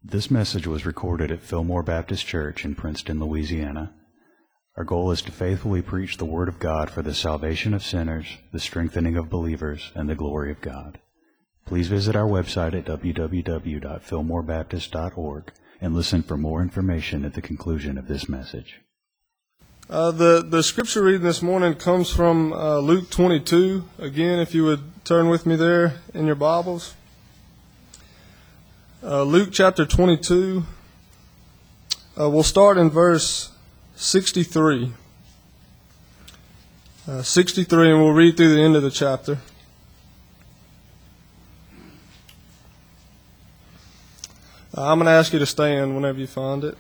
This message was recorded at Fillmore Baptist Church in Princeton, Louisiana. Our goal is to faithfully preach the Word of God for the salvation of sinners, the strengthening of believers, and the glory of God. Please visit our website at www.fillmorebaptist.org and listen for more information at the conclusion of this message. The scripture reading this morning comes from Luke 22. Again, if you would turn with me there in your Bibles. Luke chapter 22. We'll start in verse 63. 63, and we'll read through the end of the chapter. I'm going to ask you to stand whenever you find it.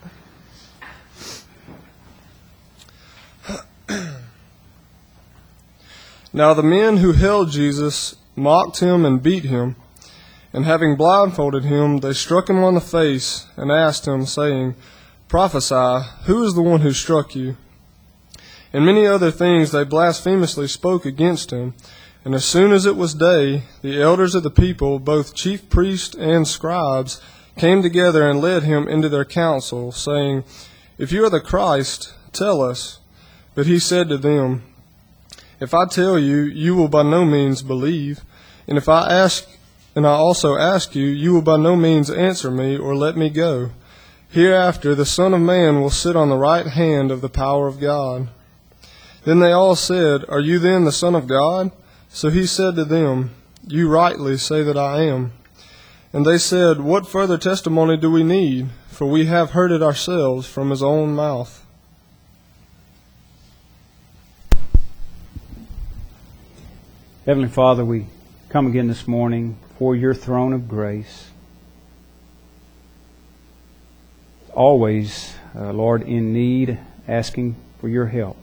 Now the men who held Jesus mocked him and beat him, and having blindfolded him, they struck him on the face and asked him, saying, Prophesy, who is the one who struck you? And many other things they blasphemously spoke against him. And as soon as it was day, the elders of the people, both chief priests and scribes, came together and led him into their council, saying, If you are the Christ, tell us. But he said to them, If I tell you, you will by no means believe. And if I also ask you, you will by no means answer me or let me go. Hereafter the Son of Man will sit on the right hand of the power of God. Then they all said, Are you then the Son of God? So he said to them, You rightly say that I am. And they said, What further testimony do we need? For we have heard it ourselves from his own mouth. Heavenly Father, we come again this morning before your throne of grace. Always, Lord, in need, asking for your help.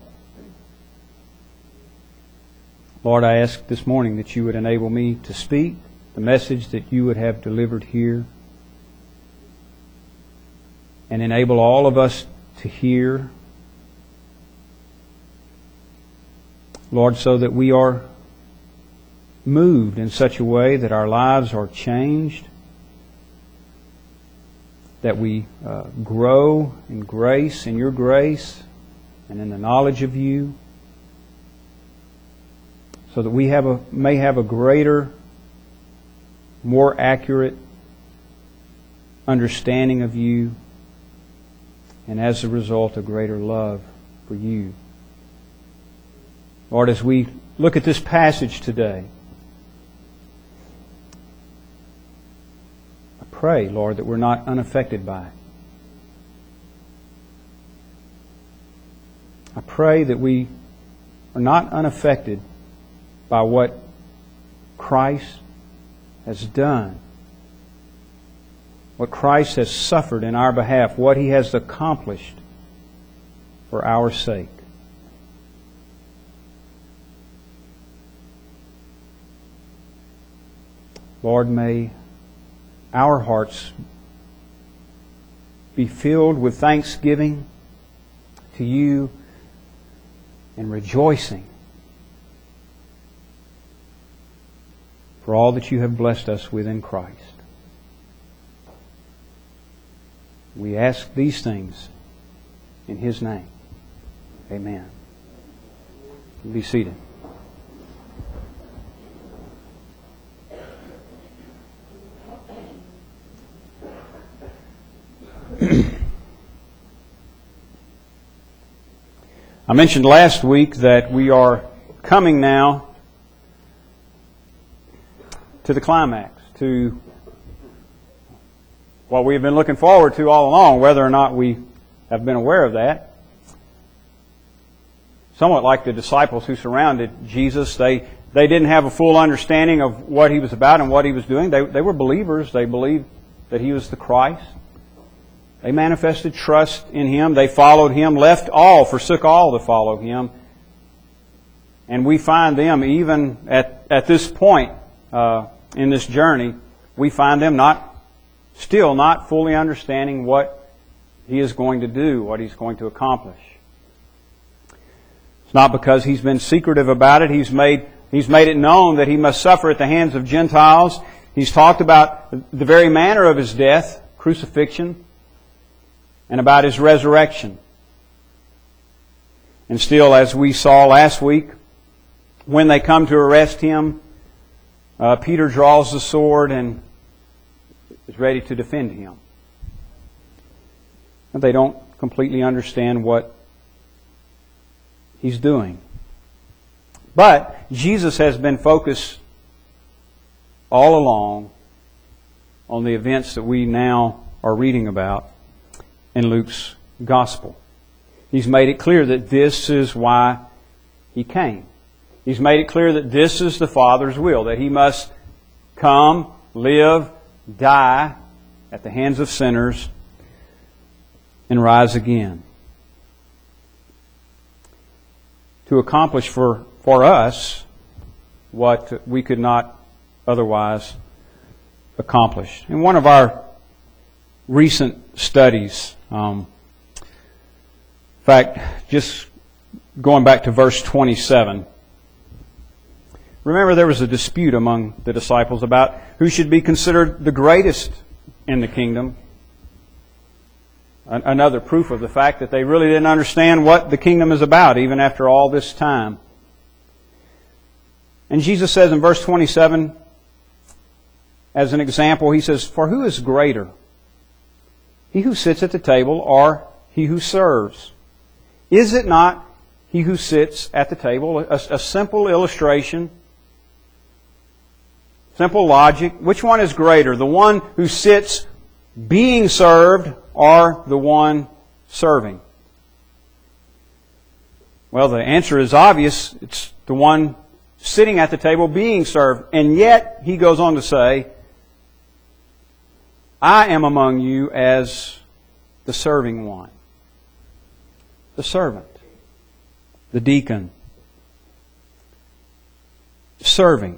Lord, I ask this morning that you would enable me to speak the message that you would have delivered here, and enable all of us to hear, Lord, so that we are moved in such a way that our lives are changed, that we grow in grace, in your grace, and in the knowledge of you, so that we may have a greater, more accurate understanding of you, and as a result, a greater love for you. Lord, as we look at this passage today, I pray, Lord, that we're not unaffected by it. I pray that we are not unaffected by what Christ has done, what Christ has suffered in our behalf, what He has accomplished for our sake. Lord, may our hearts be filled with thanksgiving to you and rejoicing for all that you have blessed us with in Christ. We ask these things in His name. Amen. Be seated. I mentioned last week that we are coming now to the climax, to what we've been looking forward to all along, whether or not we have been aware of that. Somewhat like the disciples who surrounded Jesus, they didn't have a full understanding of what He was about and what He was doing. They were believers. They believed that He was the Christ. They manifested trust in Him. They followed Him, forsook all to follow Him. And we find them, even at this point in this journey, we find them still not fully understanding what He is going to do, what He's going to accomplish. It's not because He's been secretive about it. He's made it known that He must suffer at the hands of Gentiles. He's talked about the very manner of His death. crucifixion and about His resurrection. And still, as we saw last week, when they come to arrest Him, Peter draws the sword and is ready to defend Him. And they don't completely understand what He's doing. But Jesus has been focused all along on the events that we now are reading about in Luke's Gospel. He's made it clear that this is why He came. He's made it clear that this is the Father's will, that He must come, live, die at the hands of sinners, and rise again. To accomplish for us what we could not otherwise accomplish. In one of our recent studies, in fact, just going back to verse 27, remember there was a dispute among the disciples about who should be considered the greatest in the kingdom. Another proof of the fact that they really didn't understand what the kingdom is about, even after all this time. And Jesus says in verse 27, as an example, He says, "For who is greater, he who sits at the table or he who serves? Is it not he who sits at the table?" A simple illustration, simple logic. Which one is greater? The one who sits being served or the one serving? Well, the answer is obvious. It's the one sitting at the table being served. And yet, He goes on to say, "I am among you as the serving one." The servant. The deacon. Serving.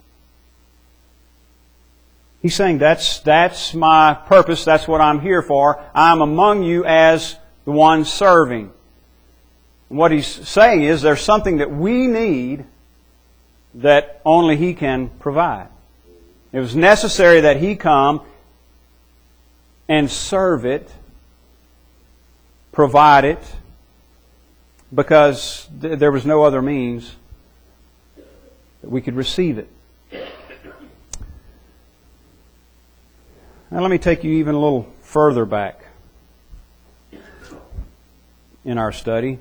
He's saying, that's my purpose, that's what I'm here for. I'm among you as the one serving. And what He's saying is there's something that we need that only He can provide. It was necessary that He come and serve it, provide it, because there was no other means that we could receive it. Now let me take you even a little further back in our study.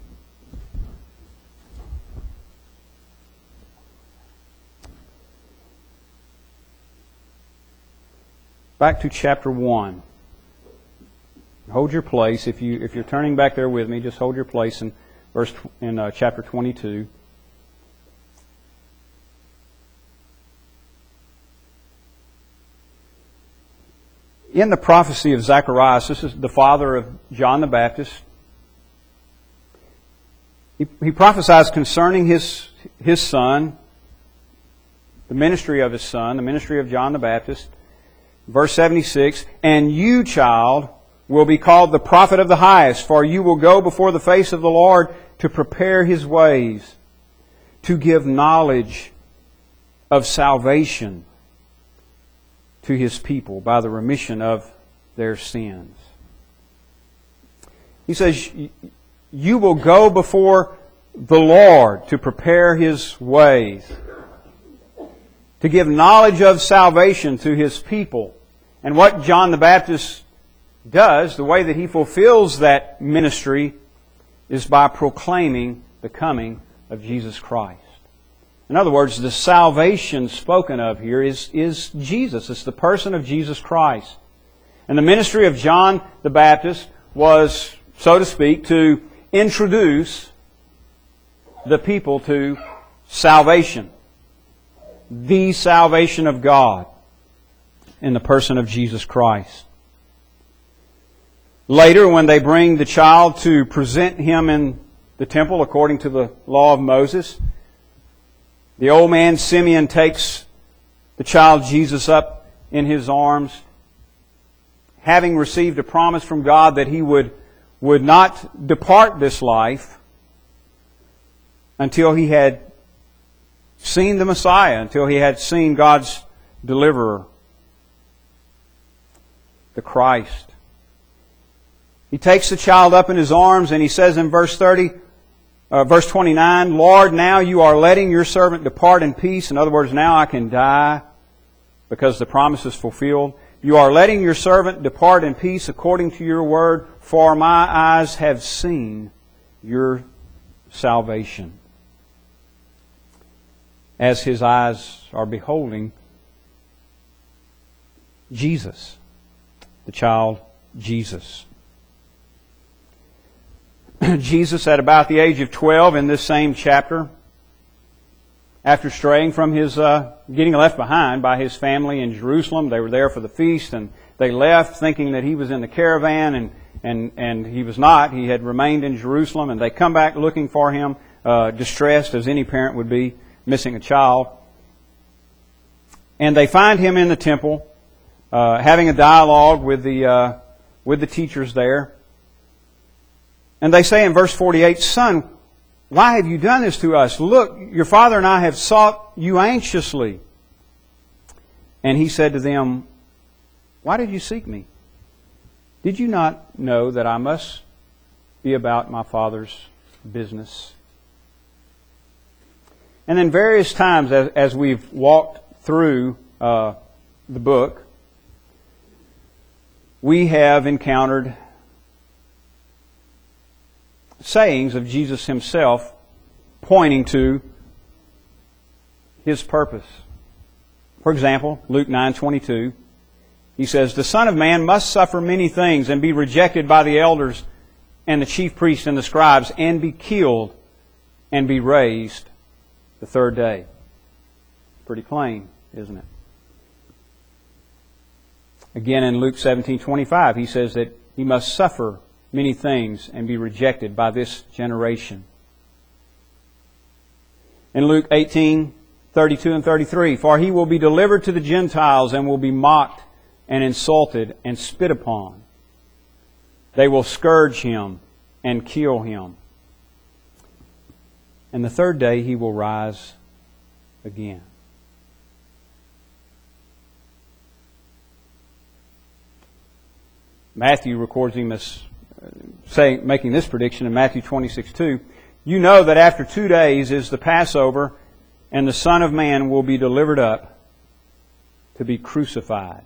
Back to chapter 1. Hold your place. If you're turning back there with me, just hold your place in chapter 22. In the prophecy of Zacharias, this is the father of John the Baptist. He prophesies concerning his son, the ministry of his son, the ministry of John the Baptist. Verse 76, "And you, child, will be called the prophet of the highest, for you will go before the face of the Lord to prepare His ways, to give knowledge of salvation to His people by the remission of their sins." He says, you will go before the Lord to prepare His ways, to give knowledge of salvation to His people. And what John the Baptist does, the way that he fulfills that ministry, is by proclaiming the coming of Jesus Christ. In other words, the salvation spoken of here is Jesus. It's the person of Jesus Christ. And the ministry of John the Baptist was, so to speak, to introduce the people to salvation. The salvation of God in the person of Jesus Christ. Later, when they bring the child to present him in the temple according to the law of Moses, the old man Simeon takes the child Jesus up in his arms, having received a promise from God that he would not depart this life until he had seen the Messiah, until he had seen God's deliverer. the Christ. He takes the child up in His arms and He says in verse 29, Lord, now You are letting Your servant depart in peace. In other words, now I can die because the promise is fulfilled. You are letting Your servant depart in peace according to Your word, for my eyes have seen Your salvation. As his eyes are beholding Jesus, the child Jesus. Jesus, at about the age of 12 in this same chapter, after straying from his, getting left behind by his family in Jerusalem, they were there for the feast, and they left thinking that he was in the caravan, and he was not. He had remained in Jerusalem, and they come back looking for him, distressed as any parent would be, missing a child. And they find him in the temple, having a dialogue with the teachers there. And they say in verse 48, Son, why have you done this to us? Look, your father and I have sought you anxiously. And he said to them, Why did you seek me? Did you not know that I must be about my Father's business? And then various times as we've walked through the book, we have encountered sayings of Jesus Himself pointing to His purpose. For example, Luke 9:22, He says, The Son of Man must suffer many things and be rejected by the elders and the chief priests and the scribes and be killed and be raised the third day. Pretty plain, isn't it? Again in Luke 17:25, He says that He must suffer many things and be rejected by this generation. In Luke 18:32 and 33, For He will be delivered to the Gentiles and will be mocked and insulted and spit upon. They will scourge Him and kill Him. And the third day He will rise again. Matthew records Him as making this prediction in Matthew 26:2. You know that after 2 days is the Passover, and the Son of Man will be delivered up to be crucified.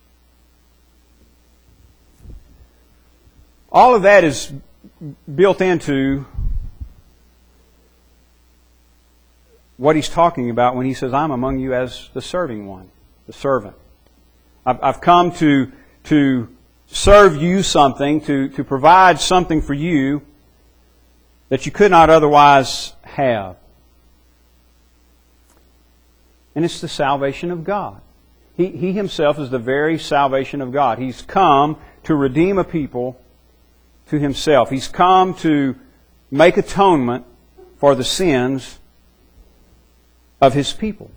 All of that is built into what He's talking about when He says, I'm among you as the serving one, the servant. I've come to serve you something, to provide something for you that you could not otherwise have. And it's the salvation of God. He Himself is the very salvation of God. He's come to redeem a people to Himself. He's come to make atonement for the sins of His people.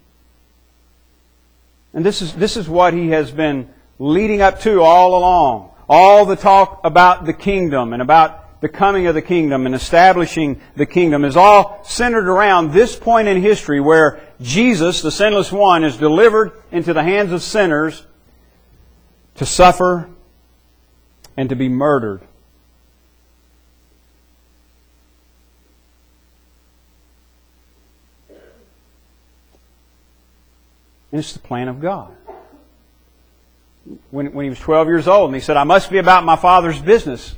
And this is what He has been leading up to all along. All the talk about the kingdom and about the coming of the kingdom and establishing the kingdom is all centered around this point in history where Jesus, the sinless one, is delivered into the hands of sinners to suffer and to be murdered. And it's the plan of God. When He was 12 years old and He said, I must be about my Father's business.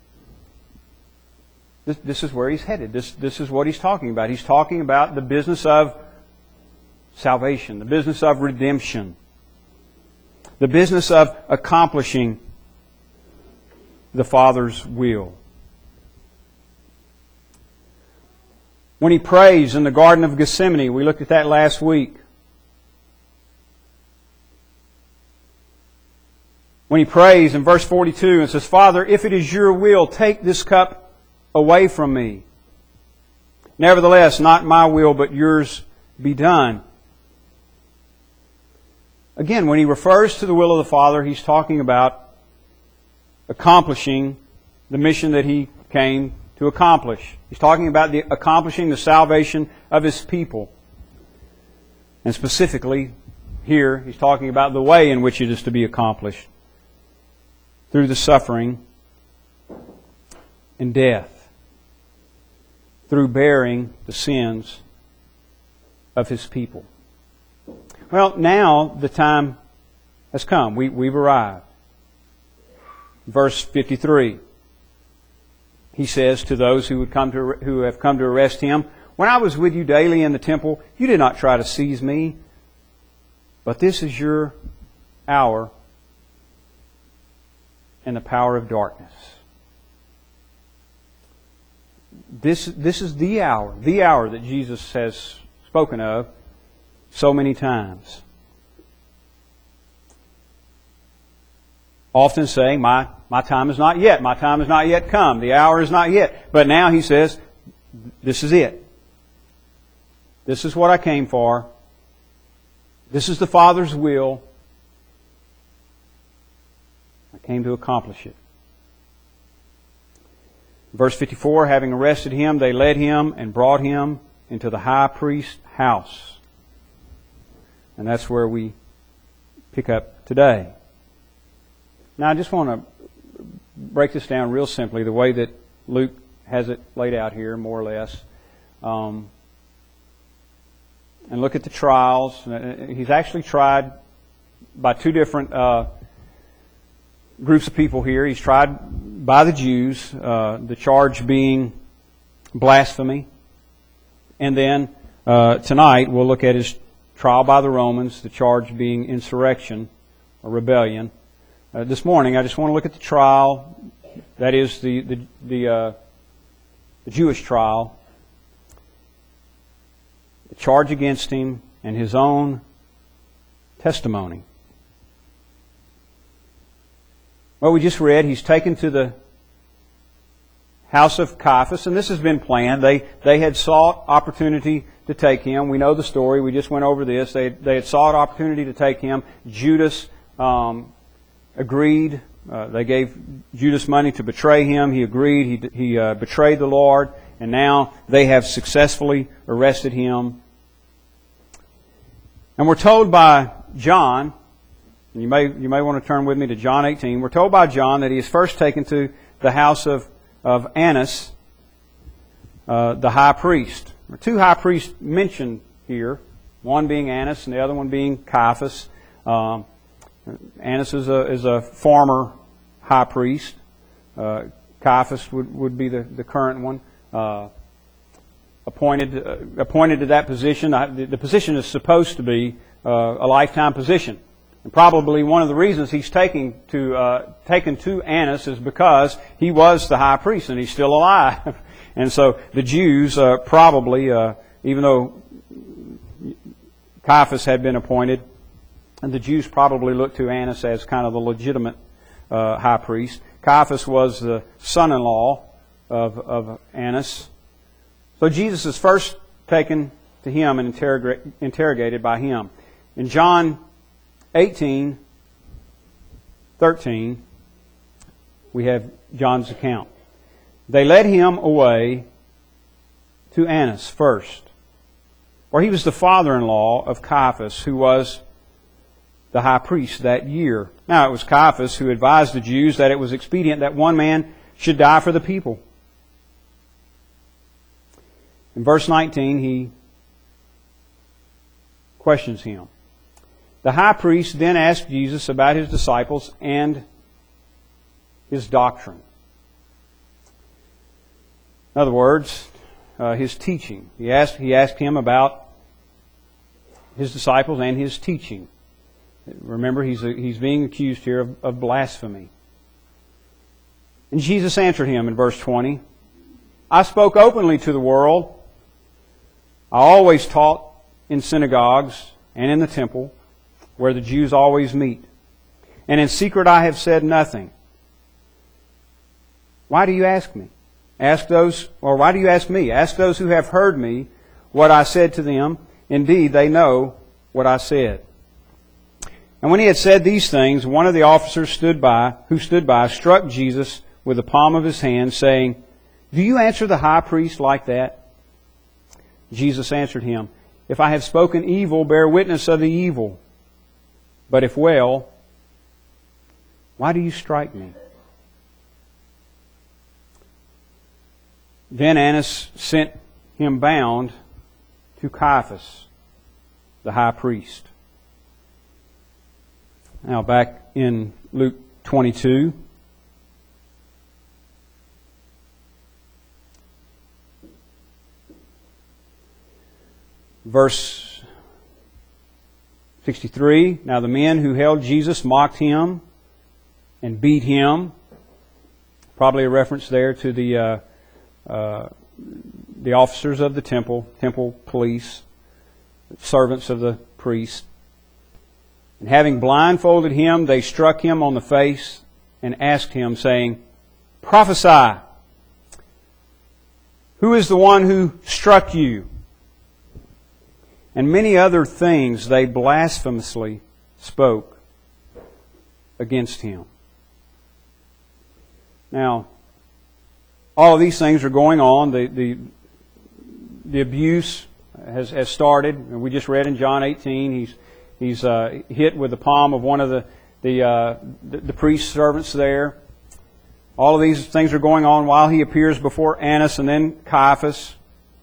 This is where He's headed. This is what He's talking about. He's talking about the business of salvation, the business of redemption, the business of accomplishing the Father's will. When He prays in the Garden of Gethsemane, we looked at that last week. When He prays in verse 42 and says, Father, if it is Your will, take this cup away from me. Nevertheless, not my will, but Yours be done. Again, when He refers to the will of the Father, He's talking about accomplishing the mission that He came to accomplish. He's talking about accomplishing the salvation of His people. And specifically, here, He's talking about the way in which it is to be accomplished. through the suffering and death, through bearing the sins of His people. Well, now the time has come. We've arrived. Verse 53. He says to those who have come to arrest Him, "When I was with you daily in the temple, you did not try to seize me, but this is your hour and the power of darkness." This is the hour that Jesus has spoken of so many times. Often saying, my time is not yet. My time is not yet come. The hour is not yet. But now He says, this is it. This is what I came for. This is the Father's will. I came to accomplish it. Verse 54, having arrested Him, they led Him and brought Him into the high priest's house. And that's where we pick up today. Now, I just want to break this down real simply, the way that Luke has it laid out here, more or less. And look at the trials. He's actually tried by two different groups of people here. He's tried by the Jews, the charge being blasphemy. And then tonight we'll look at His trial by the Romans, the charge being insurrection or rebellion. This morning, I just want to look at the trial, that is the Jewish trial, the charge against Him, and His own testimony. Well, we just read He's taken to the house of Caiaphas, and this has been planned. They had sought opportunity to take Him. We know the story. We just went over this. They had sought opportunity to take Him. Judas agreed. They gave Judas money to betray Him. He agreed. He betrayed the Lord. And now they have successfully arrested Him. And we're told by John, and you may want to turn with me to John 18. We're told by John that He is first taken to the house of Annas, the high priest. There are two high priests mentioned here, one being Annas and the other one being Caiaphas. Annas is a former high priest. Caiaphas would be the current one. Appointed to that position. The position is supposed to be a lifetime position. And probably one of the reasons he's taken to Annas is because he was the high priest and he's still alive. And so the Jews probably, even though Caiaphas had been appointed, and the Jews probably looked to Annas as kind of the legitimate high priest. Caiaphas was the son-in-law of Annas. So Jesus is first taken to him and interrogated by him. In John 18:13, we have John's account. They led Him away to Annas first, for he was the father-in-law of Caiaphas, who was the high priest that year. Now it was Caiaphas who advised the Jews that it was expedient that one man should die for the people. In verse 19, he questions him. The high priest then asked Jesus about His disciples and His doctrine. In other words, His teaching. He asked Him about His disciples and His teaching. Remember, he's being accused here of blasphemy. And Jesus answered him in verse 20, I spoke openly to the world. I always taught in synagogues and in the temple, where the Jews always meet. And in secret I have said nothing. Why do you ask me? Why do you ask me? Ask those who have heard me what I said to them. Indeed, they know what I said. And when he had said these things, one of the officers who stood by, struck Jesus with the palm of his hand, saying, Do you answer the high priest like that? Jesus answered him, If I have spoken evil, bear witness of the evil. But if well, Why do you strike me? Then Annas sent him bound to Caiaphas, the high priest. Now back in Luke 22. Verse 63, now the men who held Jesus mocked him and beat him. Probably a reference there to the officers of the temple police, servants of the priest. And having blindfolded him, they struck him on the face and asked him, saying, Prophesy! Who is the one who struck you? And many other things they blasphemously spoke against him. Now, all of these things are going on. The abuse has started. And we just read in John 18, he's hit with the palm of one of the priest's servants there. All of these things are going on while he appears before Annas and then Caiaphas.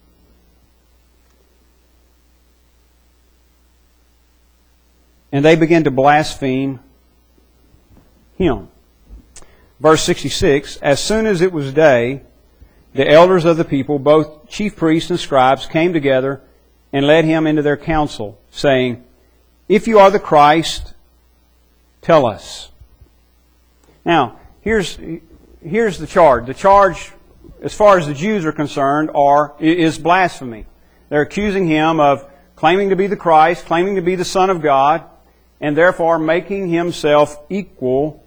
And they begin to blaspheme him. Verse 66, as soon as it was day, the elders of the people, both chief priests and scribes, came together and led him into their council, saying, If you are the Christ, tell us. Now, here's the charge. The charge, as far as the Jews are concerned, is blasphemy. They're accusing him of claiming to be the Christ, claiming to be the Son of God, and therefore making himself equal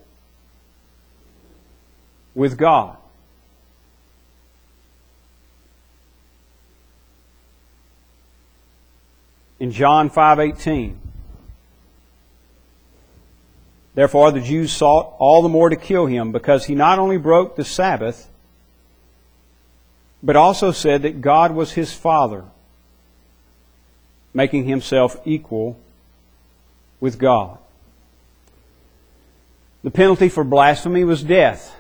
with God. In John 5:18, therefore the Jews sought all the more to kill him, because he not only broke the Sabbath, but also said that God was his Father, making himself equal with God. The penalty for blasphemy was death.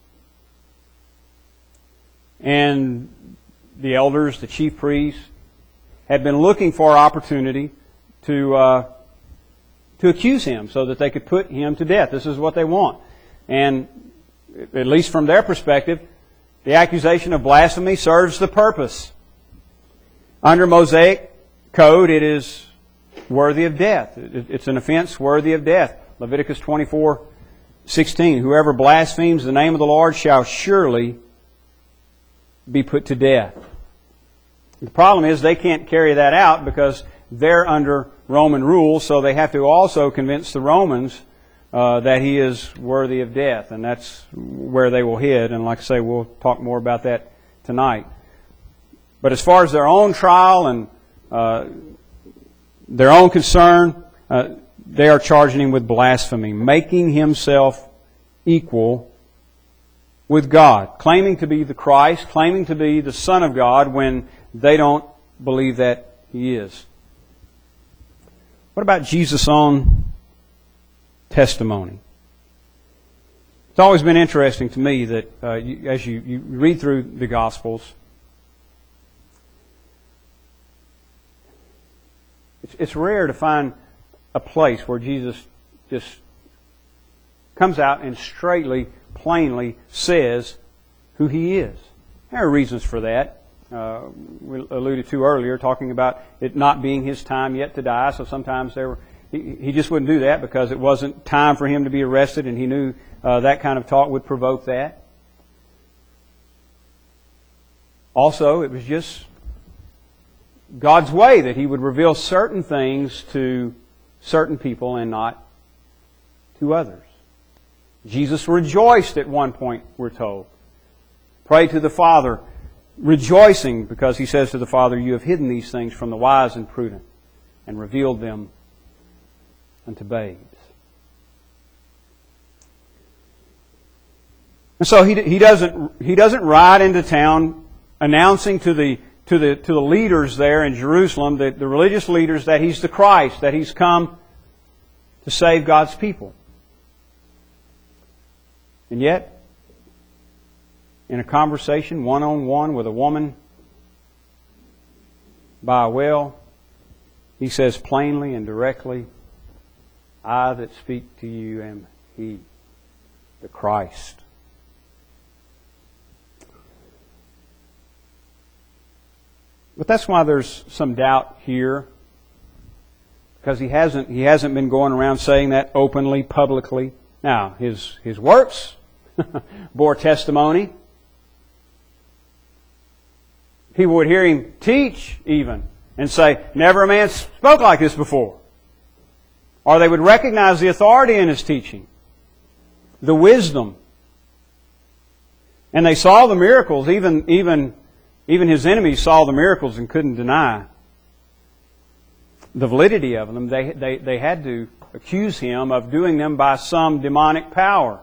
And the elders, the chief priests, had been looking for an opportunity to accuse him so that they could put him to death. This is what they want. And at least from their perspective, the accusation of blasphemy serves the purpose. Under Mosaic code, it is worthy of death. It's an offense worthy of death. Leviticus 24:16. Whoever blasphemes the name of the Lord shall surely be put to death. The problem is they can't carry that out because they're under Roman rule, so they have to also convince the Romans that he is worthy of death. And that's where they will head. And like I say, we'll talk more about that tonight. But as far as their own trial and their own concern, they are charging him with blasphemy, making himself equal with God, claiming to be the Christ, claiming to be the Son of God when they don't believe that he is. What about Jesus' own testimony? It's always been interesting to me that as you read through the Gospels, it's rare to find a place where Jesus just comes out and straightly, plainly says who he is. There are reasons for that. We alluded to earlier, talking about it not being his time yet to die. So sometimes he just wouldn't do that because it wasn't time for him to be arrested, and he knew that kind of talk would provoke that. Also, it was just God's way that he would reveal certain things to certain people and not to others. Jesus rejoiced at one point, we're told. Prayed to the Father, rejoicing because he says to the Father, You have hidden these things from the wise and prudent and revealed them unto babes. And so he doesn't ride into town announcing to the leaders there in Jerusalem, the religious leaders, that he's the Christ, that he's come to save God's people. And yet, in a conversation one-on-one with a woman by a well, He says plainly and directly, I that speak to you am He, the Christ. But that's why there's some doubt here, because he hasn't been going around saying that openly, publicly. Now, his works bore testimony. People would hear him teach even and say, never a man spoke like this before. Or they would recognize the authority in his teaching, the wisdom. And they saw the miracles. Even his enemies saw the miracles and couldn't deny the validity of them. They had to accuse him of doing them by some demonic power.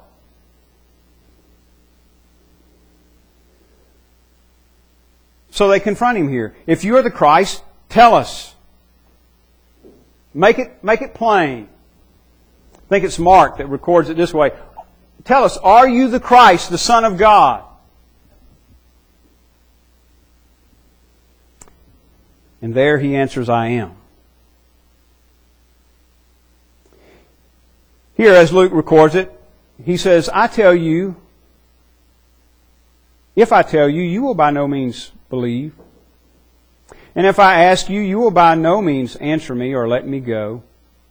So they confront him here. If you are the Christ, tell us. Make it plain. I think it's Mark that records it this way. Tell us, are you the Christ, the Son of God? And there he answers, I am. Here, as Luke records it, he says, I tell you, if I tell you, you will by no means believe. And if I ask you, you will by no means answer me or let me go.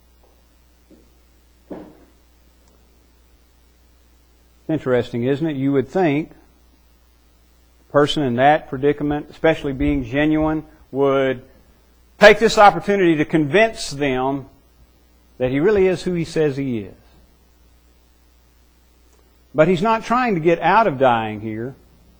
Interesting, isn't it? You would think a person in that predicament, especially being genuine, would take this opportunity to convince them that he really is who he says he is. But he's not trying to get out of dying here.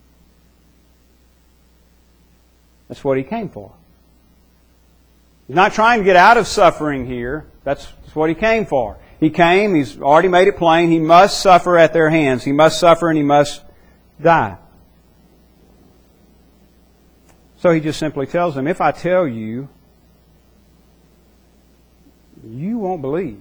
That's what he came for. He's not trying to get out of suffering here. That's what he came for. He came, he's already made it plain, he must suffer at their hands. He must suffer and he must die. So he just simply tells them, if I tell you, you won't believe.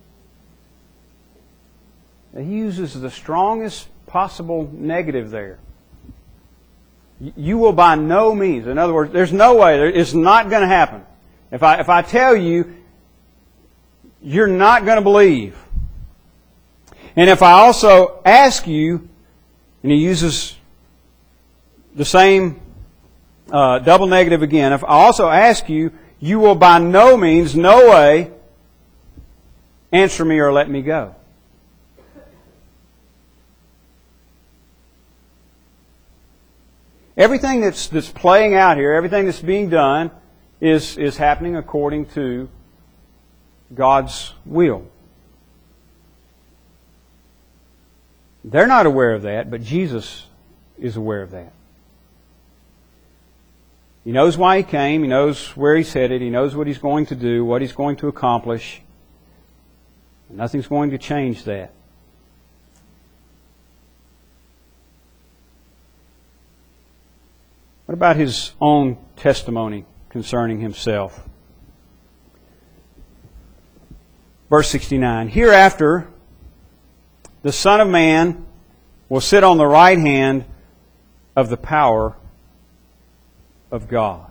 He uses the strongest possible negative there. You will by no means. In other words, there's no way. It's not going to happen. If I tell you, you're not going to believe. And if I also ask you, and he uses the same double negative again. If I also ask you, you will by no means, no way, answer me or let me go. Everything that's playing out here, everything that's being done, is happening according to God's will. They're not aware of that, but Jesus is aware of that. He knows why He came. He knows where He's headed. He knows what He's going to do, what He's going to accomplish. Nothing's going to change that. What about His own testimony concerning Himself? Verse 69, hereafter the Son of Man will sit on the right hand of the power of God.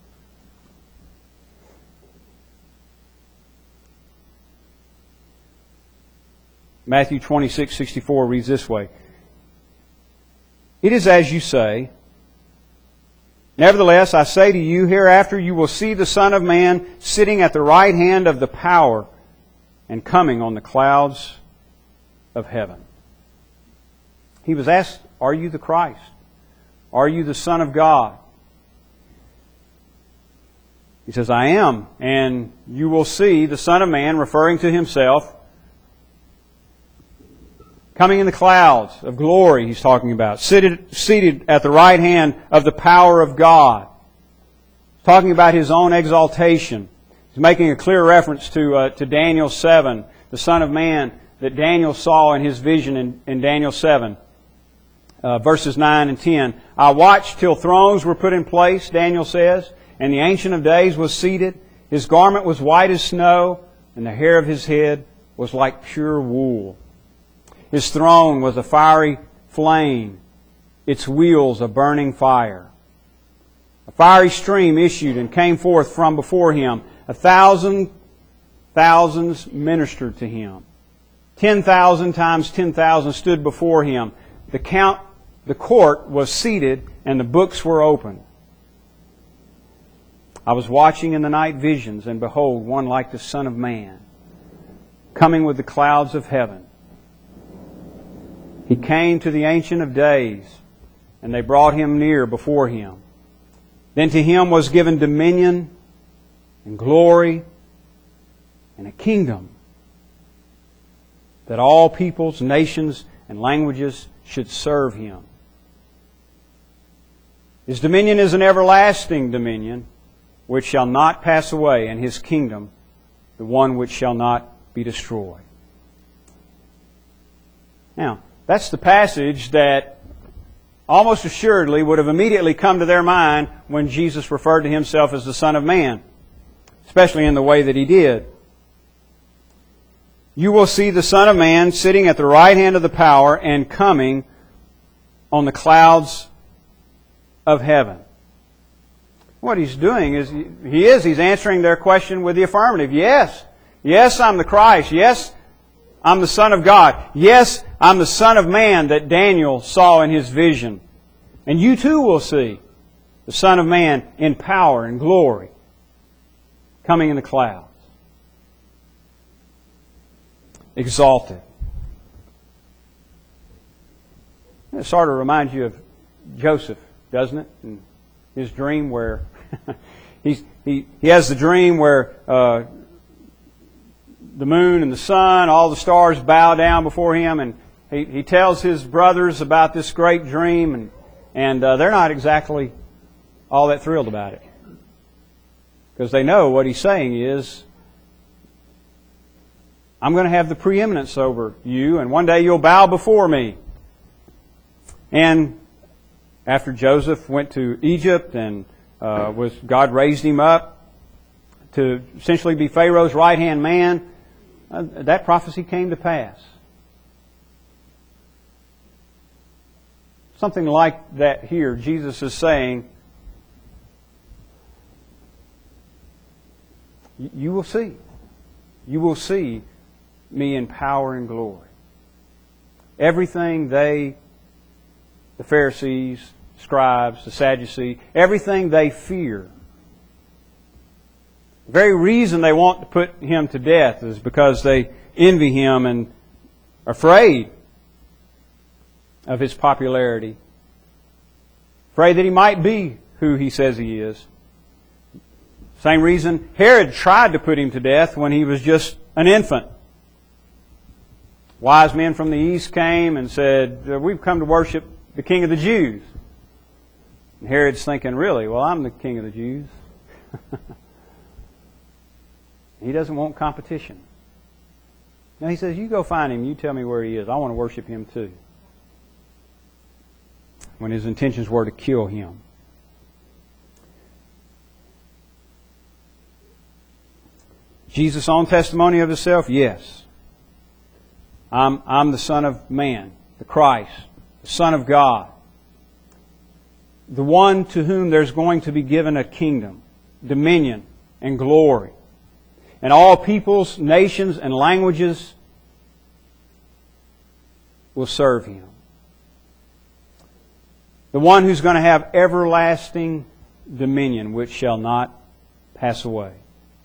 Matthew 26:64 reads this way, it is as you say, nevertheless I say to you, hereafter you will see the Son of Man sitting at the right hand of the power and coming on the clouds of heaven. He was asked, are you the Christ? Are you the Son of God? He says, I am. And you will see the Son of Man, referring to Himself, coming in the clouds of glory, He's talking about, seated at the right hand of the power of God. He's talking about His own exaltation. He's making a clear reference to Daniel 7, the Son of Man that Daniel saw in his vision in Daniel 7. Verses 9 and 10. I watched till thrones were put in place, Daniel says, and the Ancient of Days was seated. His garment was white as snow, and the hair of His head was like pure wool. His throne was a fiery flame, its wheels a burning fire. A fiery stream issued and came forth from before Him. 1,000 thousands ministered to Him. 10,000 times 10,000 stood before Him. The court was seated and the books were opened. I was watching in the night visions, and behold, one like the Son of Man, coming with the clouds of heaven. He came to the Ancient of Days, and they brought Him near before Him. Then to Him was given dominion and glory and a kingdom, that all peoples, nations, and languages should serve Him. His dominion is an everlasting dominion, which shall not pass away, and His kingdom, the one which shall not be destroyed. Now, that's the passage that almost assuredly would have immediately come to their mind when Jesus referred to Himself as the Son of Man, especially in the way that He did. You will see the Son of Man sitting at the right hand of the power and coming on the clouds of heaven. What He's doing is, He's answering their question with the affirmative. Yes. Yes, I'm the Christ. Yes, I'm the Son of God. Yes, I'm the Son of Man that Daniel saw in his vision. And you too will see the Son of Man in power and glory coming in the clouds. Exalted. It sort of reminds you of Joseph, doesn't it? In his dream where he has the dream where the moon and the sun, all the stars bow down before him, and he tells his brothers about this great dream, and they're not exactly all that thrilled about it. Because they know what he's saying is, I'm going to have the preeminence over you, and one day you'll bow before me. And after Joseph went to Egypt and God raised him up to essentially be Pharaoh's right-hand man, that prophecy came to pass. Something like that here, Jesus is saying, you will see. You will see me in power and glory. Everything the Pharisees, scribes, the Sadducees, everything they fear. The very reason they want to put Him to death is because they envy Him and are afraid of His popularity. Afraid that He might be who He says He is. Same reason Herod tried to put Him to death when He was just an infant. Wise men from the east came and said, we've come to worship the King of the Jews. And Herod's thinking, really? Well, I'm the King of the Jews. He doesn't want competition. Now he says, you go find Him, you tell me where He is. I want to worship Him too. When his intentions were to kill Him. Jesus' own testimony of Himself, yes. I'm the Son of Man, the Christ, the Son of God. The one to whom there's going to be given a kingdom, dominion, and glory. And all peoples, nations, and languages will serve Him. The one who's going to have everlasting dominion which shall not pass away.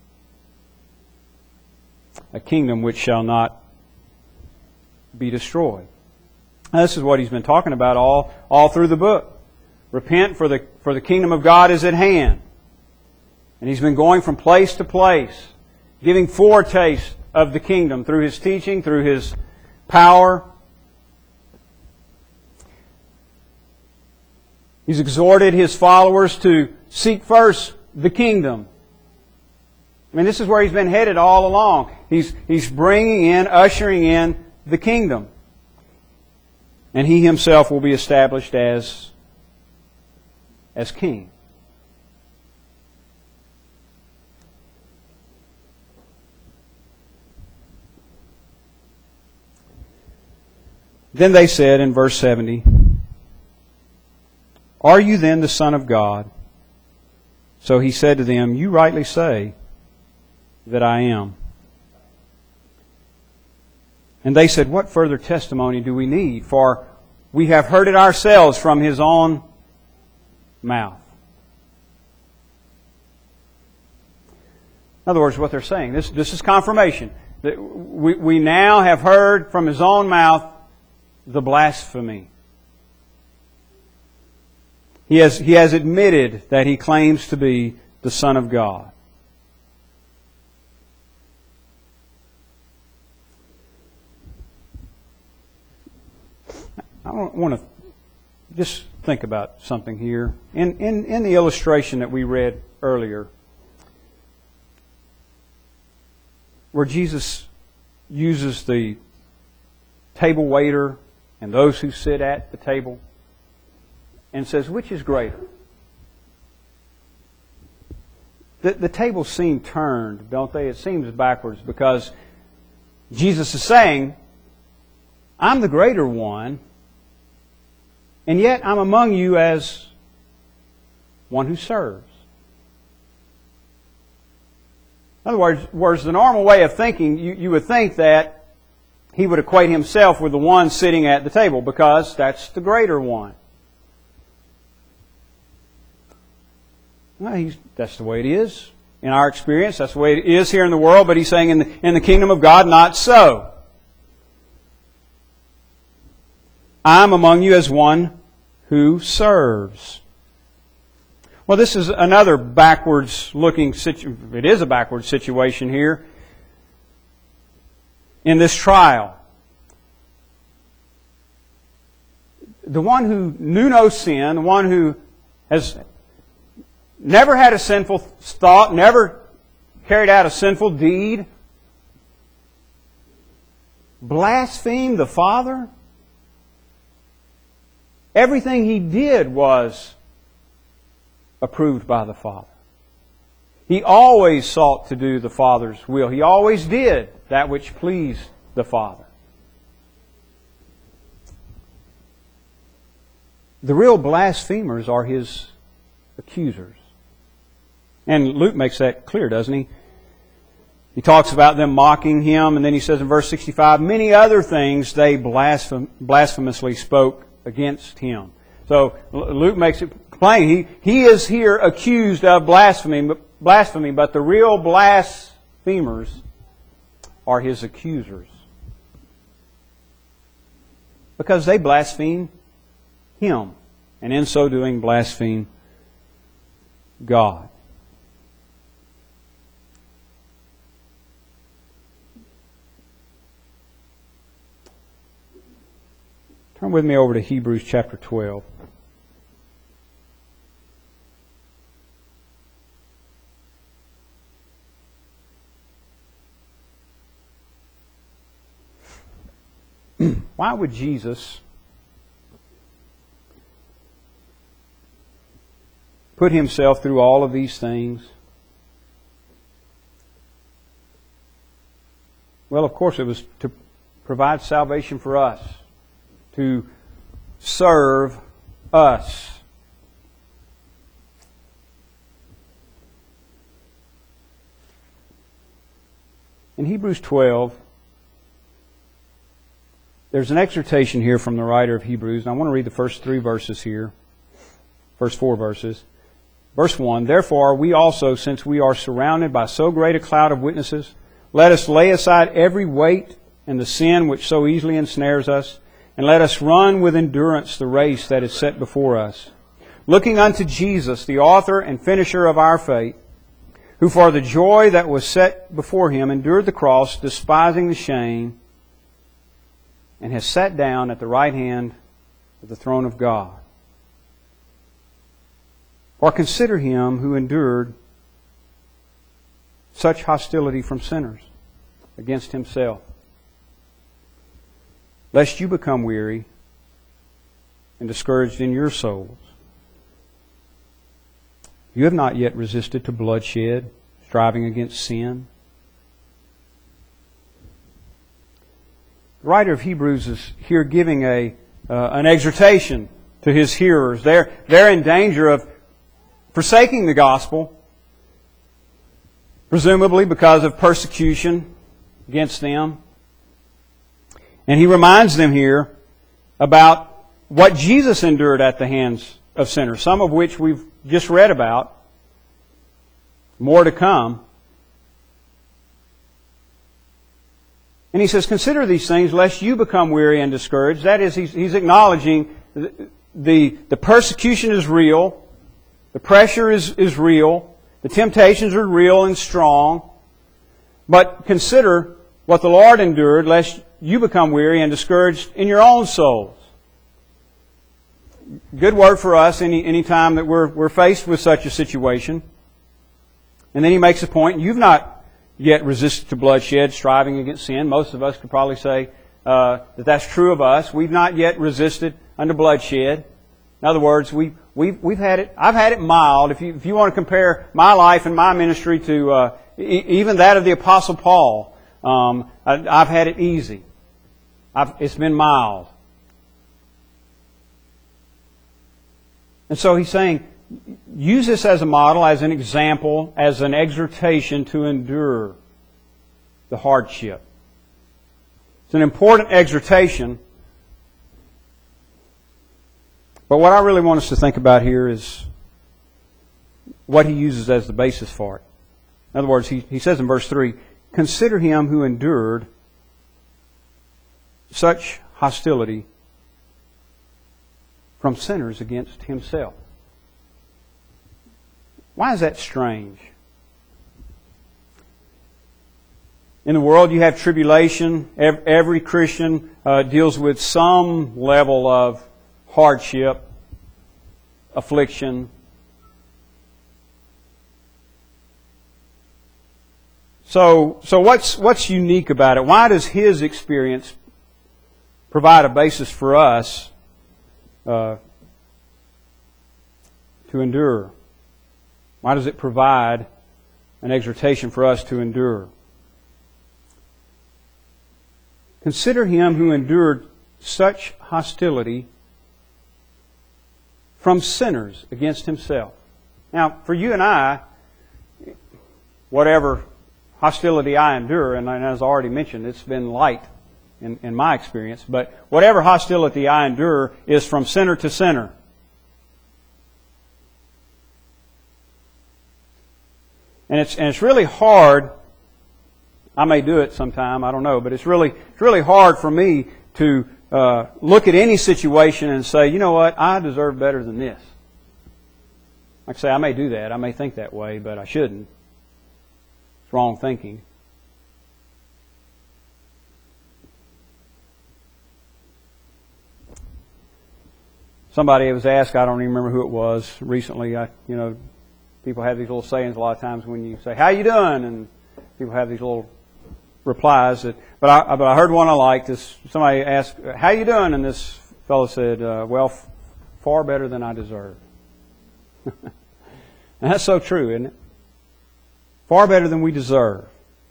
A kingdom which shall not be destroyed. Now, this is what He's been talking about all through the book. Repent, for the kingdom of God is at hand. And He's been going from place to place, giving foretaste of the kingdom through His teaching, through His power. He's exhorted His followers to seek first the kingdom. I mean, this is where He's been headed all along. He's bringing in, ushering in the kingdom. And He Himself will be established as king. Then they said in verse 70, "Are you then the Son of God?" So he said to them, "You rightly say that I am." And they said, "What further testimony do we need? For we have heard it ourselves from his own mouth." In other words, what they're saying, this is confirmation. That we now have heard from his own mouth the blasphemy. He has admitted that he claims to be the Son of God. I want to just think about something here. In the illustration that we read earlier, where Jesus uses the table waiter and those who sit at the table and says, which is greater? The tables seem turned, don't they? It seems backwards because Jesus is saying, I'm the greater one, and yet I'm among you as one who serves. In other words, the normal way of thinking, you would think that he would equate himself with the one sitting at the table because that's the greater one. Well, that's the way it is in our experience. That's the way it is here in the world. But he's saying in the kingdom of God, not so. I'm among you as one who serves. Well, this is another backwards looking situation. It is a backwards situation here in this trial. The one who knew no sin, the one who has never had a sinful thought, never carried out a sinful deed, blasphemed the Father. Everything he did was approved by the Father. He always sought to do the Father's will. He always did that which pleased the Father. The real blasphemers are his accusers. And Luke makes that clear, doesn't he? He talks about them mocking him, and then he says in verse 65, many other things they blasphemously spoke against him. So Luke makes it plain. He is here accused of blasphemy, but the real blasphemers are his accusers. Because they blaspheme him, and in so doing blaspheme God. Turn with me over to Hebrews chapter 12. Why would Jesus put himself through all of these things? Well, of course, it was to provide salvation for us, to serve us. In Hebrews 12, there's an exhortation here from the writer of Hebrews, and I want to read the first 3 verses here. First 4 verses. Verse 1, therefore we also, since we are surrounded by so great a cloud of witnesses, let us lay aside every weight and the sin which so easily ensnares us, and let us run with endurance the race that is set before us, looking unto Jesus, the author and finisher of our faith, who for the joy that was set before him endured the cross, despising the shame, and has sat down at the right hand of the throne of God. Or consider him who endured such hostility from sinners against himself, lest you become weary and discouraged in your souls. You have not yet resisted to bloodshed, striving against sin. The writer of Hebrews is here giving an exhortation to his hearers. They're in danger of forsaking the gospel, presumably because of persecution against them. And he reminds them here about what Jesus endured at the hands of sinners, some of which we've just read about, more to come. And he says, consider these things lest you become weary and discouraged. That is, he's acknowledging the persecution is real, the pressure is real, the temptations are real and strong. But consider what the Lord endured lest you become weary and discouraged in your own souls. Good word for us any time that we're faced with such a situation. And then he makes a point, you've not yet resisted to bloodshed, striving against sin. Most of us could probably say that that's true of us. We've not yet resisted unto bloodshed. In other words, we've had it. I've had it mild. If you want to compare my life and my ministry to even that of the Apostle Paul, I've had it easy. It's been mild. And so he's saying, use this as a model, as an example, as an exhortation to endure the hardship. It's an important exhortation. But what I really want us to think about here is what he uses as the basis for it. In other words, he says in verse 3, consider him who endured such hostility from sinners against himself. Why is that strange? In the world you have tribulation. Every Christian deals with some level of hardship, affliction. So what's unique about it? Why does his experience provide a basis for us to endure? Why does it provide an exhortation for us to endure? Consider him who endured such hostility from sinners against himself. Now, for you and I, whatever hostility I endure, and as I already mentioned, it's been light in my experience, but whatever hostility I endure is from sinner to sinner. And it's really hard. I may do it sometime, I don't know, but it's really hard for me to look at any situation and say, you know what, I deserve better than this. Like I say, I may do that, I may think that way, but I shouldn't. It's wrong thinking. Somebody was asked, I don't even remember who it was, recently, people have these little sayings a lot of times when you say, how you doing? And people have these little replies. But I heard one I liked. Somebody asked, how you doing? And this fellow said, far better than I deserve. And that's so true, isn't it? Far better than we deserve.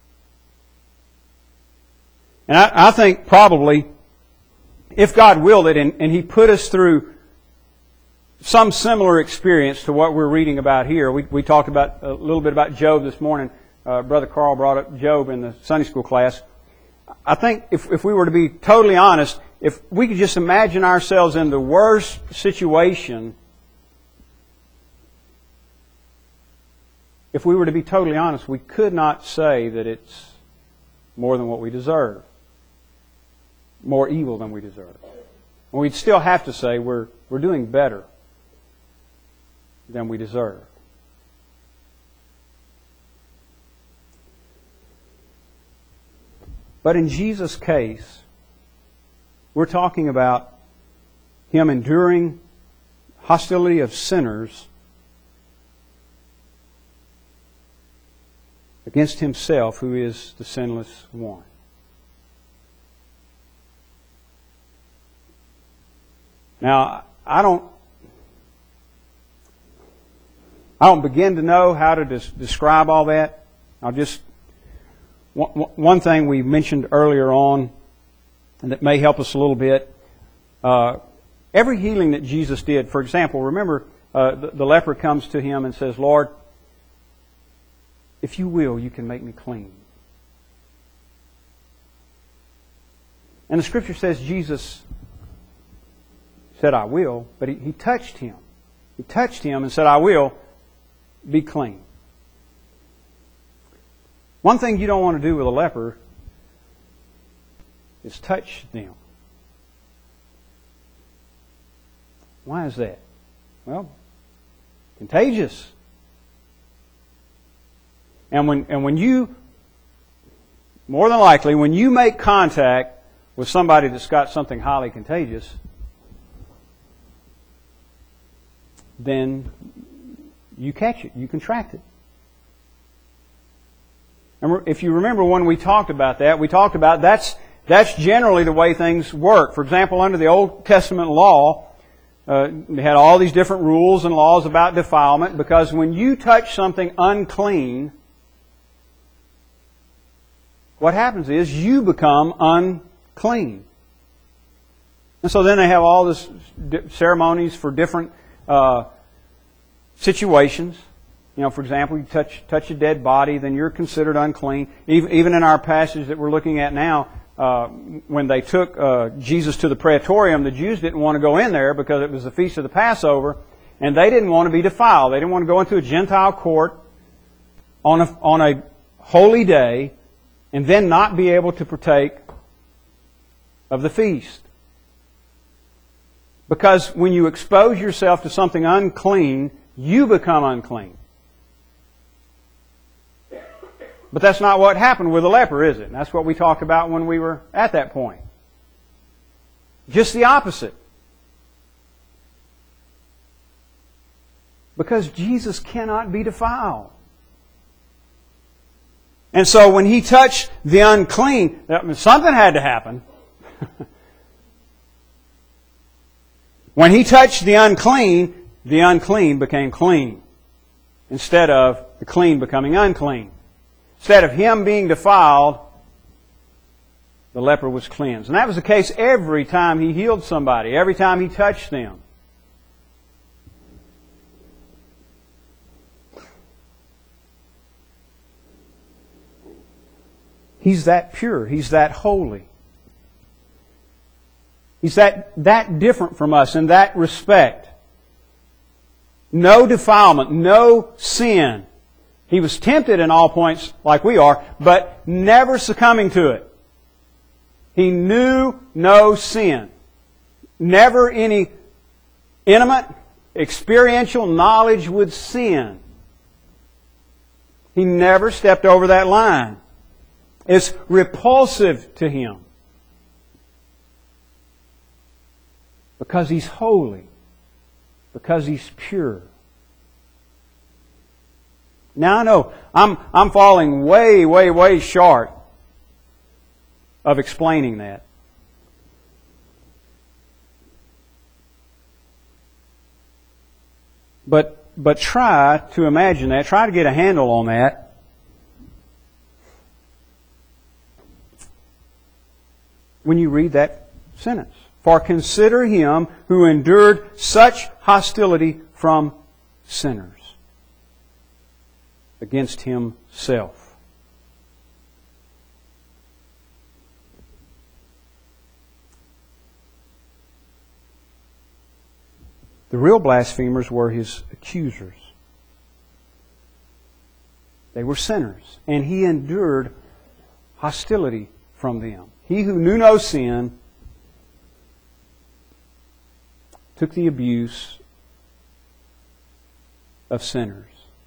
And I think probably, if God willed it, and He put us through some similar experience to what we're reading about here. We talked about a little bit about Job this morning. Brother Carl brought up Job in the Sunday school class. I think if we were to be totally honest, if we could just imagine ourselves in the worst situation, if we were to be totally honest, we could not say that it's more than what we deserve, more evil than we deserve. And we'd still have to say we're doing better than we deserve. But in Jesus' case, we're talking about Him enduring hostility of sinners against Himself, who is the sinless one. Now, I don't begin to know how to describe all that. I'll just... One thing we mentioned earlier on and that may help us a little bit. Every healing that Jesus did, for example, remember the leper comes to Him and says, Lord, if you will, you can make me clean. And the Scripture says Jesus said, I will, but he touched him. He touched him and said, I will be clean. One thing you don't want to do with a leper is touch them. Why is that? Well, contagious. And when you, more than likely, when you make contact with somebody that's got something highly contagious, then you catch it, you contract it. And if you remember when we talked about that, we talked about that's generally the way things work. For example, under the Old Testament law, they had all these different rules and laws about defilement, because when you touch something unclean, what happens is you become unclean. And so then they have all this ceremonies for different situations. You know, for example, you touch a dead body, then you're considered unclean. Even in our passage that we're looking at now, when they took Jesus to the Praetorium, the Jews didn't want to go in there because it was the feast of the Passover, and they didn't want to be defiled. They didn't want to go into a Gentile court on a holy day and then not be able to partake of the feast. Because when you expose yourself to something unclean, you become unclean. But that's not what happened with the leper, is it? And that's what we talked about when we were at that point. Just the opposite. Because Jesus cannot be defiled. And so when He touched the unclean, something had to happen. When He touched the unclean became clean, instead of the clean becoming unclean. Instead of him being defiled, the leper was cleansed. And that was the case every time He healed somebody, every time He touched them. He's that pure. He's that holy. He's that different from us in that respect. No defilement, no sin. He was tempted in all points like we are, but never succumbing to it. He knew no sin. Never any intimate, experiential knowledge with sin. He never stepped over that line. It's repulsive to Him. Because He's holy. Because He's pure. Now I know I'm falling way, way, way short of explaining that. But try to imagine that. Try to get a handle on that. When you read that sentence. For consider Him who endured such hostility from sinners against Himself. The real blasphemers were His accusers. They were sinners, and He endured hostility from them. He who knew no sin took the abuse of sinners.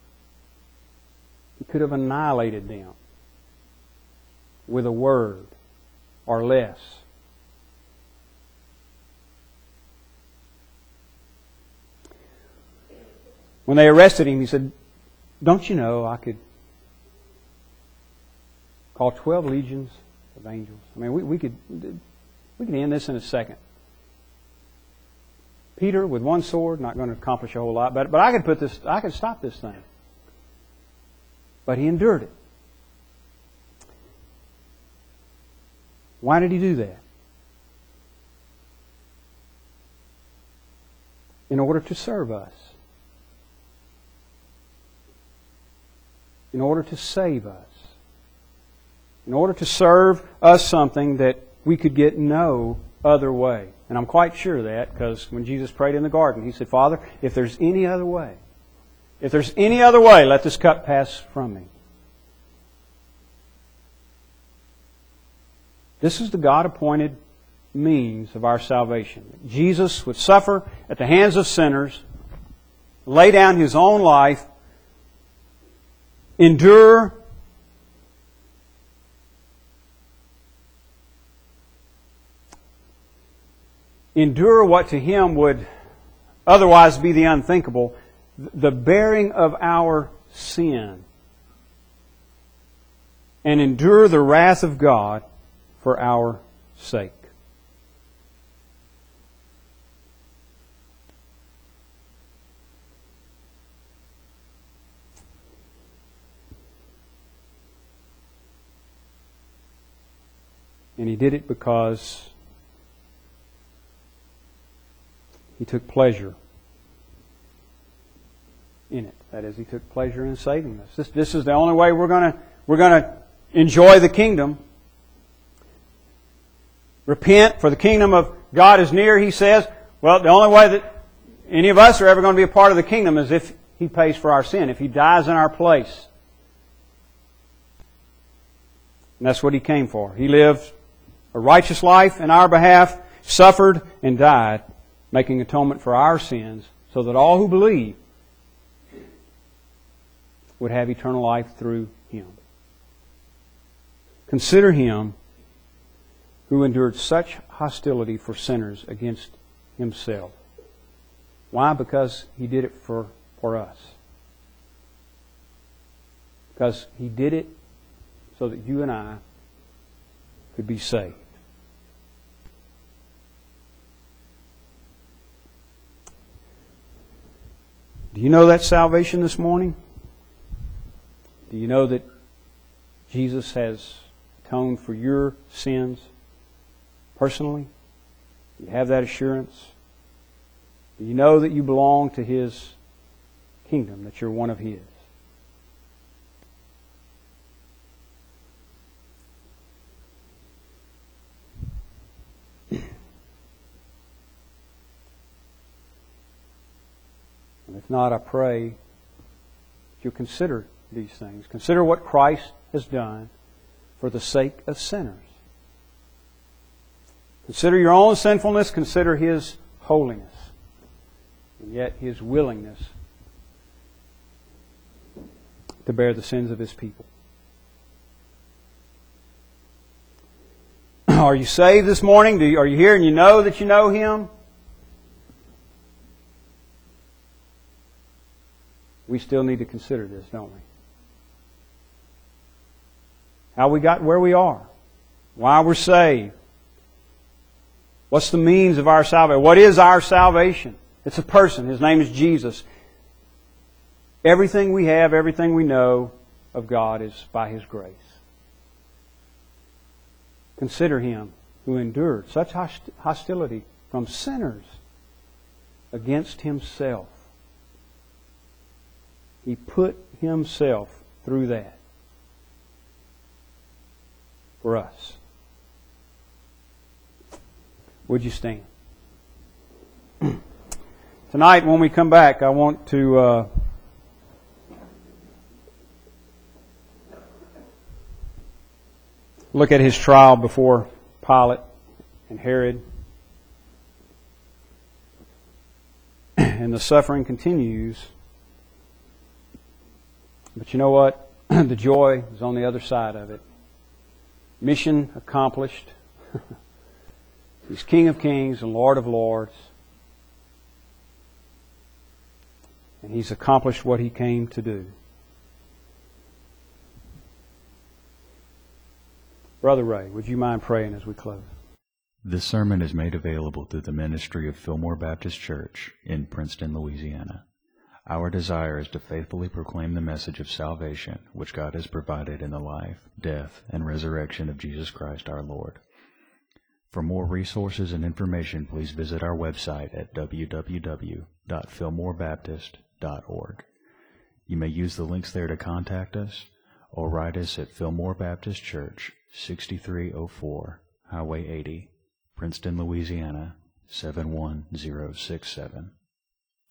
He could have annihilated them with a word or less. When they arrested Him, He said, don't you know I could call 12 legions of angels? I mean, we could end this in a second. Peter with one sword, not going to accomplish a whole lot, but I could stop this thing. But He endured it. Why did He do that? in order to serve us, in order to save us, in order to serve us something that we could get no other way. And I'm quite sure of that, because when Jesus prayed in the garden, He said, Father, if there's any other way, let this cup pass from me. This is the God-appointed means of our salvation. Jesus would suffer at the hands of sinners, lay down His own life, endure what to Him would otherwise be the unthinkable, the bearing of our sin, and endure the wrath of God for our sake. And He did it because He took pleasure in it. That is, He took pleasure in saving us. This is the only way we're going to enjoy the kingdom. Repent, for the kingdom of God is near, He says. Well, the only way that any of us are ever going to be a part of the kingdom is if He pays for our sin, if He dies in our place. And that's what He came for. He lived a righteous life in our behalf, suffered and died, making atonement for our sins, so that all who believe would have eternal life through Him. Consider Him who endured such hostility for sinners against Himself. Why? Because He did it for us. Because He did it so that you and I could be saved. Do you know that salvation this morning? Do you know that Jesus has atoned for your sins personally? Do you have that assurance? Do you know that you belong to His kingdom, that you're one of His? And if not, I pray that you'll consider these things. Consider what Christ has done for the sake of sinners. Consider your own sinfulness. Consider His holiness. And yet His willingness to bear the sins of His people. Are you saved this morning? Are you here and you know that you know Him? We still need to consider this, don't we? How we got where we are. Why we're saved. What's the means of our salvation? What is our salvation? It's a person. His name is Jesus. Everything we have, everything we know of God is by His grace. Consider Him who endured such hostility from sinners against Himself. He put Himself through that for us. Would you stand? Tonight, when we come back, I want to look at His trial before Pilate and Herod. And the suffering continues. But you know what? The joy is on the other side of it. Mission accomplished. He's King of Kings and Lord of Lords. And He's accomplished what He came to do. Brother Ray, would you mind praying as we close? This sermon is made available through the ministry of Fillmore Baptist Church in Princeton, Louisiana. Our desire is to faithfully proclaim the message of salvation which God has provided in the life, death, and resurrection of Jesus Christ our Lord. For more resources and information, please visit our website at www.fillmorebaptist.org. You may use the links there to contact us or write us at Fillmore Baptist Church, 6304 Highway 80, Princeton, Louisiana, 71067.